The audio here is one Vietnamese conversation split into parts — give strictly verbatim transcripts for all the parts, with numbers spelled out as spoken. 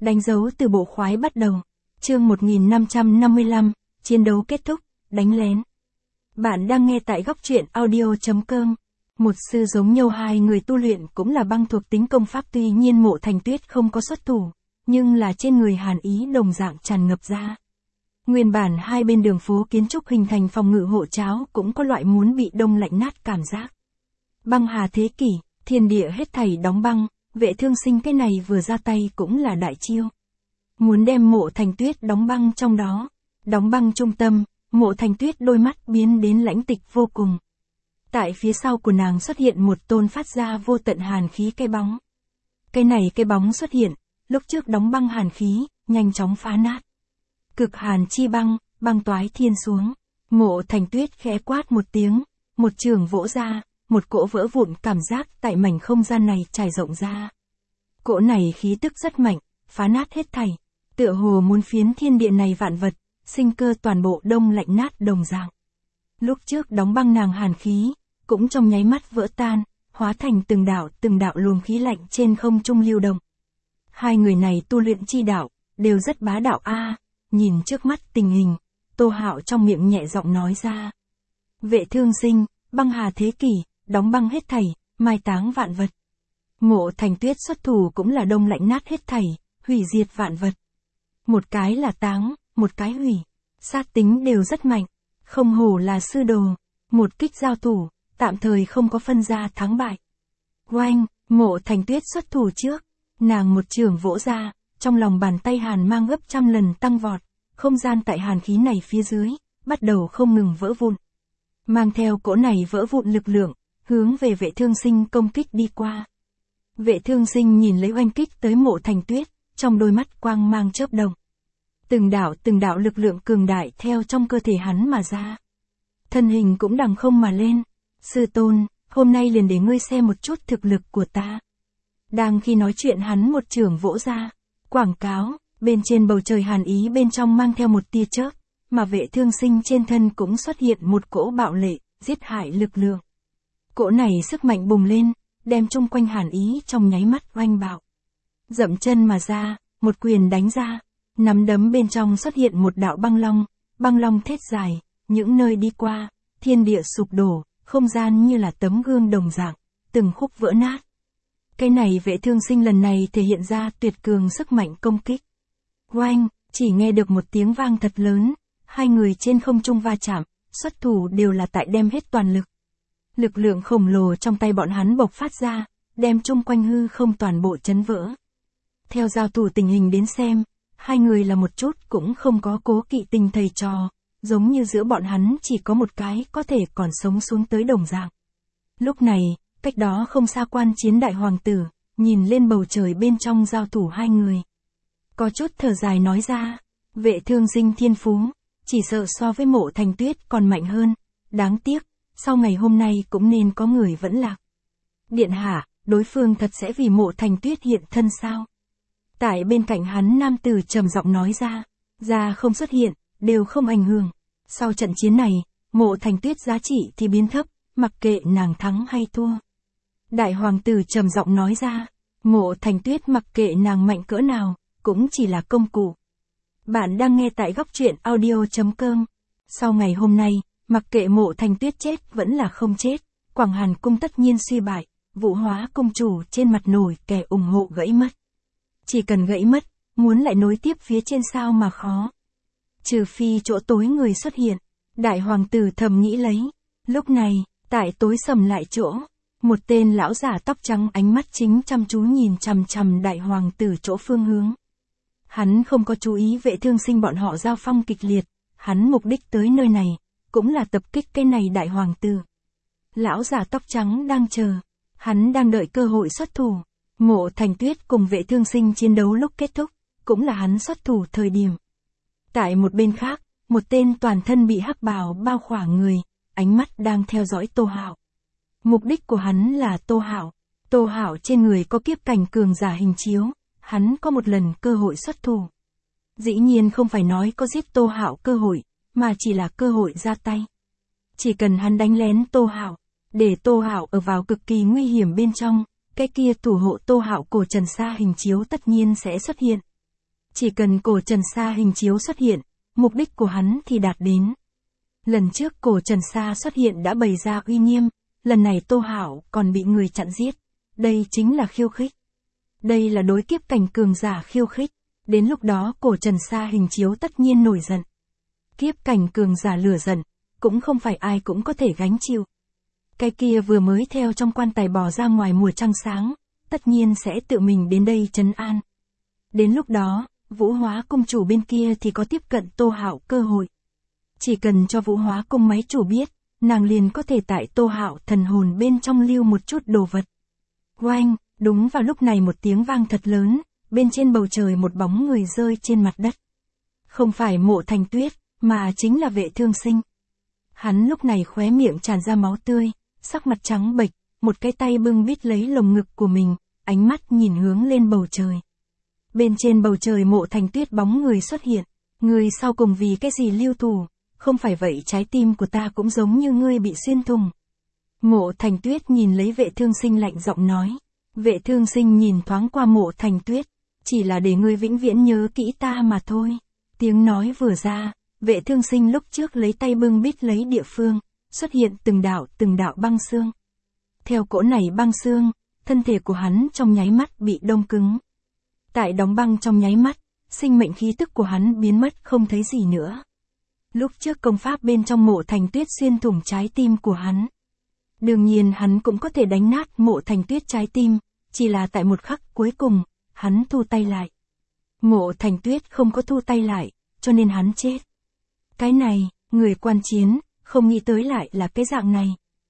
Đánh dấu từ bộ khoái bắt đầu. Chương một nghìn năm trăm năm mươi lăm, chiến đấu kết thúc, đánh lén. Bạn đang nghe tại góc truyện audio chấm com. Một sư giống nhau, hai người tu luyện cũng là băng thuộc tính công pháp, tuy nhiên Mộ Thành Tuyết không có xuất thủ, nhưng là trên người hàn ý đồng dạng tràn ngập ra. Nguyên bản hai bên đường phố kiến trúc hình thành phòng ngự hộ cháo cũng có loại muốn bị đông lạnh nát cảm giác. Băng hà thế kỷ, thiên địa hết thảy đóng băng, Vệ Thương Sinh cái này vừa ra tay cũng là đại chiêu. Muốn đem Mộ Thành Tuyết đóng băng trong đó, đóng băng trung tâm, Mộ Thành Tuyết đôi mắt biến đến lãnh tịch vô cùng. Tại phía sau của nàng xuất hiện một tôn phát ra vô tận hàn khí cái bóng. Cái này cái bóng xuất hiện, lúc trước đóng băng hàn khí, nhanh chóng phá nát. Cực hàn chi băng, băng toái thiên xuống. Mộ Thành Tuyết khẽ quát một tiếng, một trường vỗ ra, một cỗ vỡ vụn cảm giác tại mảnh không gian này trải rộng ra. Cỗ này khí tức rất mạnh, phá nát hết thảy, tựa hồ muốn phiến thiên địa này vạn vật, sinh cơ toàn bộ đông lạnh nát đồng dạng. Lúc trước đóng băng nàng hàn khí, cũng trong nháy mắt vỡ tan, hóa thành từng đạo từng đạo luồng khí lạnh trên không trung lưu động. Hai người này tu luyện chi đạo, đều rất bá đạo a. Nhìn trước mắt tình hình, Tô Hạo trong miệng nhẹ giọng nói ra. Vệ Thương Sinh, băng hà thế kỷ, đóng băng hết thảy, mai táng vạn vật. Mộ Thành Tuyết xuất thủ cũng là đông lạnh nát hết thảy, hủy diệt vạn vật. Một cái là táng, một cái hủy, sát tính đều rất mạnh, không hổ là sư đồ, một kích giao thủ, tạm thời không có phân ra thắng bại. Oanh, Mộ Thành Tuyết xuất thủ trước, nàng một trường vỗ ra, trong lòng bàn tay hàn mang gấp trăm lần tăng vọt, không gian tại hàn khí này phía dưới, bắt đầu không ngừng vỡ vụn. Mang theo cỗ này vỡ vụn lực lượng, hướng về Vệ Thương Sinh công kích đi qua. Vệ Thương Sinh nhìn lấy oanh kích tới Mộ Thành Tuyết, trong đôi mắt quang mang chớp động. Từng đạo từng đạo lực lượng cường đại theo trong cơ thể hắn mà ra. Thân hình cũng đằng không mà lên. Sư tôn, hôm nay liền để ngươi xem một chút thực lực của ta. Đang khi nói chuyện hắn một trường vỗ ra, quảng cáo, bên trên bầu trời hàn ý bên trong mang theo một tia chớp, mà Vệ Thương Sinh trên thân cũng xuất hiện một cỗ bạo lệ, giết hại lực lượng. Cỗ này sức mạnh bùng lên, đem chung quanh hàn ý trong nháy mắt oanh bạo. Dậm chân mà ra, một quyền đánh ra, nắm đấm bên trong xuất hiện một đạo băng long, băng long thét dài, những nơi đi qua, thiên địa sụp đổ, không gian như là tấm gương đồng dạng, từng khúc vỡ nát. Cái này Vệ Thương Sinh lần này thể hiện ra tuyệt cường sức mạnh công kích. Oanh, chỉ nghe được một tiếng vang thật lớn, hai người trên không trung va chạm, xuất thủ đều là tại đem hết toàn lực. Lực lượng khổng lồ trong tay bọn hắn bộc phát ra, đem chung quanh hư không toàn bộ chấn vỡ. Theo giao thủ tình hình đến xem, hai người là một chút cũng không có cố kỵ tình thầy trò, giống như giữa bọn hắn chỉ có một cái có thể còn sống xuống tới đồng dạng. Lúc này, cách đó không xa quan chiến đại hoàng tử, nhìn lên bầu trời bên trong giao thủ hai người. Có chút thở dài nói ra, Vệ Thương Sinh thiên phú, chỉ sợ so với Mộ Thành Tuyết còn mạnh hơn, đáng tiếc, sau ngày hôm nay cũng nên có người vẫn lạc. Điện hạ, đối phương thật sẽ vì Mộ Thành Tuyết hiện thân sao? Tại bên cạnh hắn nam tử trầm giọng nói ra, ra không xuất hiện, đều không ảnh hưởng. Sau trận chiến này, Mộ Thành Tuyết giá trị thì biến thấp, mặc kệ nàng thắng hay thua. Đại hoàng tử trầm giọng nói ra, Mộ Thành Tuyết mặc kệ nàng mạnh cỡ nào, cũng chỉ là công cụ. Bạn đang nghe tại góc truyện audio chấm com. Sau ngày hôm nay, mặc kệ Mộ Thành Tuyết chết vẫn là không chết, Quảng Hàn cung tất nhiên suy bại, Vũ Hóa cung chủ trên mặt nổi kẻ ủng hộ gãy mất. Chỉ cần gãy mất, muốn lại nối tiếp phía trên sao mà khó. Trừ phi chỗ tối người xuất hiện, đại hoàng tử thầm nghĩ lấy. Lúc này, tại tối sầm lại chỗ, một tên lão giả tóc trắng ánh mắt chính chăm chú nhìn chằm chằm đại hoàng tử chỗ phương hướng. Hắn không có chú ý Vệ Thương Sinh bọn họ giao phong kịch liệt, hắn mục đích tới nơi này, cũng là tập kích cái này đại hoàng tử. Lão giả tóc trắng đang chờ, hắn đang đợi cơ hội xuất thủ. Mộ Thành Tuyết cùng Vệ Thương Sinh chiến đấu lúc kết thúc, cũng là hắn xuất thủ thời điểm. Tại một bên khác, một tên toàn thân bị hắc bào bao khỏa người, ánh mắt đang theo dõi Tô Hạo. Mục đích của hắn là Tô Hạo. Tô Hạo trên người có kiếp cảnh cường giả hình chiếu, hắn có một lần cơ hội xuất thủ. Dĩ nhiên không phải nói có giết Tô Hạo cơ hội, mà chỉ là cơ hội ra tay. Chỉ cần hắn đánh lén Tô Hạo, để Tô Hạo ở vào cực kỳ nguy hiểm bên trong, cái kia thủ hộ Tô Hạo cổ trần sa hình chiếu tất nhiên sẽ xuất hiện. Chỉ cần cổ Trần Sa hình chiếu xuất hiện, mục đích của hắn thì đạt đến. Lần trước cổ Trần Sa xuất hiện đã bày ra uy nghiêm, lần này Tô Hạo còn bị người chặn giết. Đây chính là khiêu khích. Đây là đối kiếp cảnh cường giả khiêu khích. Đến lúc đó cổ Trần Sa hình chiếu tất nhiên nổi giận. Kiếp cảnh cường giả lửa giận, cũng không phải ai cũng có thể gánh chịu. Cái kia vừa mới theo trong quan tài bò ra ngoài mùa trăng sáng, tất nhiên sẽ tự mình đến đây trấn an. Đến lúc đó, Vũ Hóa cung chủ bên kia thì có tiếp cận Tô Hạo cơ hội. Chỉ cần cho Vũ Hóa cung máy chủ biết, nàng liền có thể tại Tô Hạo thần hồn bên trong lưu một chút đồ vật. Oanh, đúng vào lúc này một tiếng vang thật lớn, bên trên bầu trời một bóng người rơi trên mặt đất. Không phải Mộ Thành Tuyết, mà chính là Vệ Thương Sinh. Hắn lúc này khóe miệng tràn ra máu tươi, sắc mặt trắng bệch, một cái tay bưng bít lấy lồng ngực của mình, ánh mắt nhìn hướng lên bầu trời. Bên trên bầu trời Mộ Thành Tuyết bóng người xuất hiện, người sau cùng vì cái gì lưu thủ, không phải vậy trái tim của ta cũng giống như ngươi bị xuyên thủng. Mộ Thành Tuyết nhìn lấy Vệ Thương Sinh lạnh giọng nói. Vệ Thương Sinh nhìn thoáng qua Mộ Thành Tuyết, chỉ là để ngươi vĩnh viễn nhớ kỹ ta mà thôi. Tiếng nói vừa ra, Vệ Thương Sinh lúc trước lấy tay bưng bít lấy địa phương, xuất hiện từng đạo từng đạo băng xương. Theo cỗ này băng xương, thân thể của hắn trong nháy mắt bị đông cứng. Tại đóng băng trong nháy mắt, sinh mệnh khí tức của hắn biến mất không thấy gì nữa. Lúc trước công pháp bên trong Mộ Thành Tuyết xuyên thủng trái tim của hắn. Đương nhiên hắn cũng có thể đánh nát Mộ Thành Tuyết trái tim, chỉ là tại một khắc cuối cùng, hắn thu tay lại. Mộ Thành Tuyết không có thu tay lại, cho nên hắn chết. Cái này, người quan chiến, không nghĩ tới lại là cái dạng này.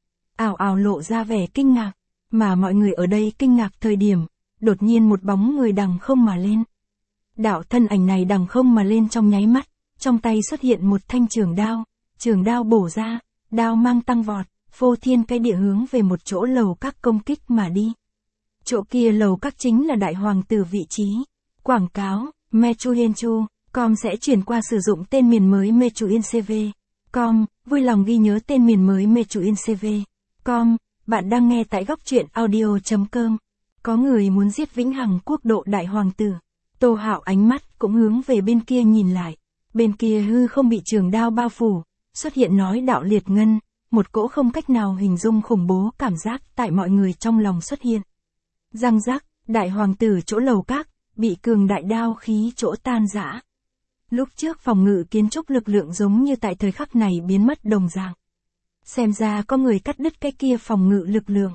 Ảo ảo lộ ra vẻ kinh ngạc, mà mọi người ở đây kinh ngạc thời điểm, đột nhiên một bóng người đằng không mà lên. Đạo thân ảnh này đằng không mà lên trong nháy mắt, trong tay xuất hiện một thanh trường đao, trường đao bổ ra, đao mang tăng vọt, phô thiên cái địa hướng về một chỗ lầu các công kích mà đi. Chỗ kia lầu các chính là đại hoàng tử vị trí. Quảng cáo, Mechuyenchu, com sẽ chuyển qua sử dụng tên miền mới Mechuyencv. Com, vui lòng ghi nhớ tên miền mới Mechuyencv. Com, bạn đang nghe tại góc truyện audio.com. Có người muốn giết vĩnh hằng quốc độ đại hoàng tử. Tô Hạo ánh mắt cũng hướng về bên kia nhìn lại. Bên kia hư không bị trường đao bao phủ, xuất hiện nói đạo liệt ngân, một cỗ không cách nào hình dung khủng bố cảm giác tại mọi người trong lòng xuất hiện. Răng rắc, đại hoàng tử chỗ lầu các, bị cường đại đao khí chỗ tan rã. Lúc trước phòng ngự kiến trúc lực lượng giống như tại thời khắc này biến mất đồng dạng. Xem ra có người cắt đứt cái kia phòng ngự lực lượng.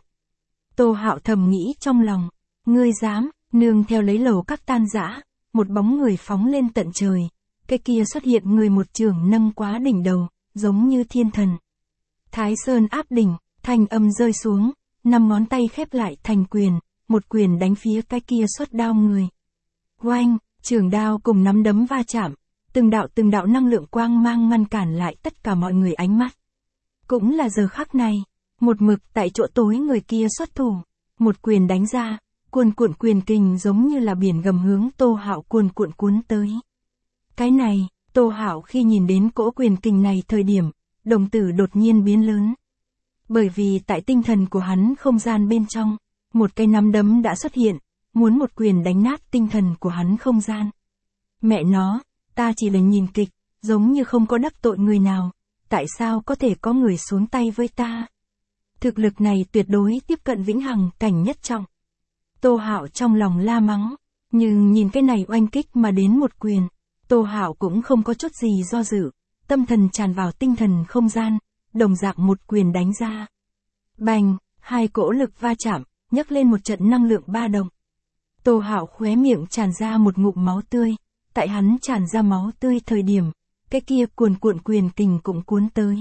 Tô Hạo thầm nghĩ trong lòng, ngươi dám, nương theo lấy lầu các tan rã, một bóng người phóng lên tận trời, cái kia xuất hiện người một trường nâng quá đỉnh đầu, giống như thiên thần. Thái Sơn áp đỉnh, thanh âm rơi xuống, năm ngón tay khép lại thành quyền, một quyền đánh phía cái kia xuất đao người. Oanh, trường đao cùng nắm đấm va chạm, từng đạo từng đạo năng lượng quang mang ngăn cản lại tất cả mọi người ánh mắt. Cũng là giờ khắc này, một mực tại chỗ tối người kia xuất thủ, một quyền đánh ra, cuồn cuộn quyền kình giống như là biển gầm hướng Tô Hạo cuồn cuộn cuốn tới. Cái này, Tô Hạo khi nhìn đến cỗ quyền kình này thời điểm, đồng tử đột nhiên biến lớn. Bởi vì tại tinh thần của hắn không gian bên trong, một cái nắm đấm đã xuất hiện, muốn một quyền đánh nát tinh thần của hắn không gian. Mẹ nó, ta chỉ là nhìn kịch, giống như không có đắc tội người nào, tại sao có thể có người xuống tay với ta? Thực lực này tuyệt đối tiếp cận vĩnh hằng cảnh nhất trọng. Tô Hạo trong lòng la mắng, nhưng nhìn cái này oanh kích mà đến một quyền, Tô Hạo cũng không có chút gì do dự, tâm thần tràn vào tinh thần không gian, đồng dạng một quyền đánh ra. Bành, hai cỗ lực va chạm, nhấc lên một trận năng lượng ba động. Tô Hạo khóe miệng tràn ra một ngụm máu tươi, tại hắn tràn ra máu tươi thời điểm, cái kia cuồn cuộn quyền kình cũng cuốn tới.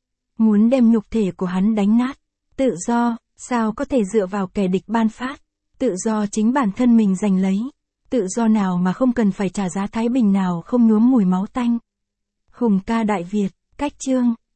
Muốn đem nhục thể của hắn đánh nát, tự do, sao có thể dựa vào kẻ địch ban phát, tự do chính bản thân mình giành lấy, tự do nào mà không cần phải trả giá thái bình nào không nhuốm mùi máu tanh. Hùng ca Đại Việt, cách chương,